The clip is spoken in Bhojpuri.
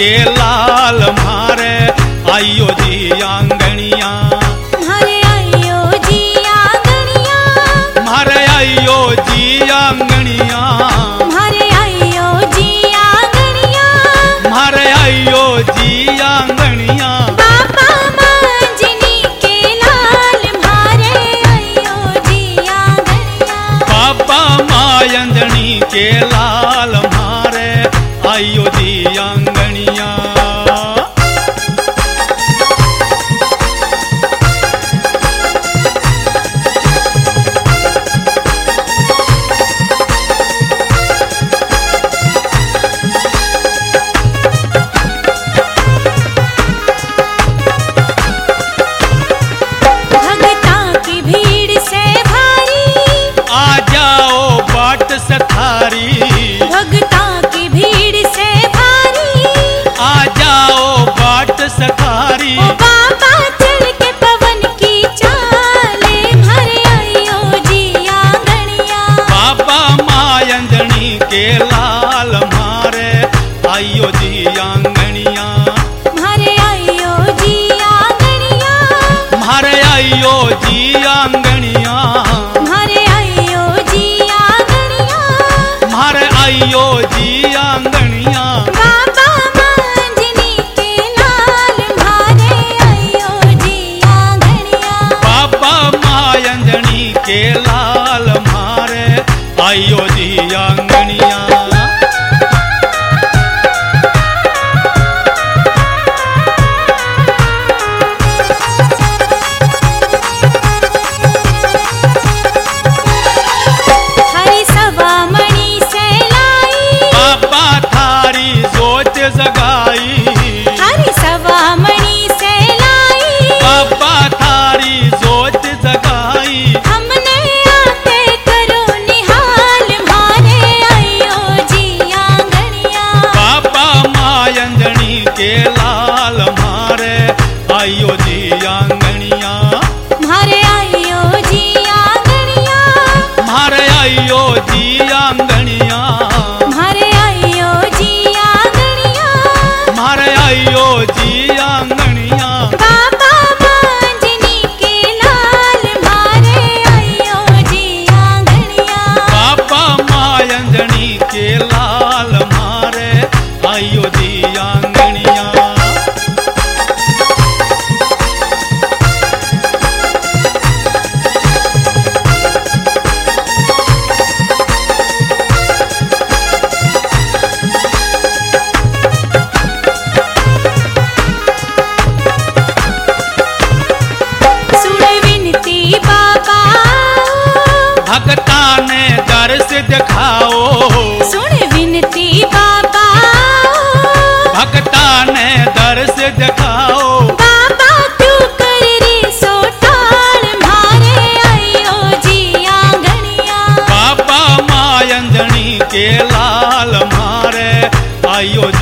के लाल मारे आइयो जी आंगणिया, मारे आइयो जी आंगणिया, मारे आइयो जी आंगणिया, मारे आइयो जी आंगणिया, मारे आइयो जी आंगणिया। बाबा मांझनी के लाल मारे आइयो जी आंगणिया, बाबा मांझनी के लाल मारे आइयो जी आंगणिया। भगता की भीड़ से भारी, आ जाओ बाट सथारी, भगता की भीड़ से भारी, आ जाओ बाट सथारी। ओ बाबा चल के पवन की चाले मारे आइयो जी आंगणिया, बाबा मांझनी के लाल मारे आइयो जी आंगणिया, मारे आइयो जी आंगणिया, मारे आइयो जी आंगणिया, मारे आइयो जी आंगणिया, मारे आइयो जी आंगणिया। बाबा मांझनी के लाल मारे आइयो जी आंगणिया, बाबा मांझनी के लाल मारे आइयो जी आंगणिया। हरि सवा मणि से लाई, बाबा थारी जोत जगाई, हरि सवा मणि से लाई, बाबा थारी जोत जगाई। हमने आते करो निहाल मारे आइयो जी आंगणिया, बाबा मांझनी के लाल मारे आइयो जी आंगणिया, मारे आइयो जी आंगणिया, मारे आइयो जी आंगणिया, मारे आइयो जी आंगणिया, मारे आइयो जी आंगणिया। बाबा मांझनी के लाल मारे आइयो जी आंगणिया, बाबा मांझनी के लाल मारे आइयो जी आंगणिया। सुन विनती बाबा, भगता ने दर्श दिखाओ, सुन विनती बाबा, भगता ने दर्श दिखाओ। बाबा क्यों कर रे सोटाल मारे आइयो जी आंगणिया, बाबा मांझनी के लाल मारे आइयो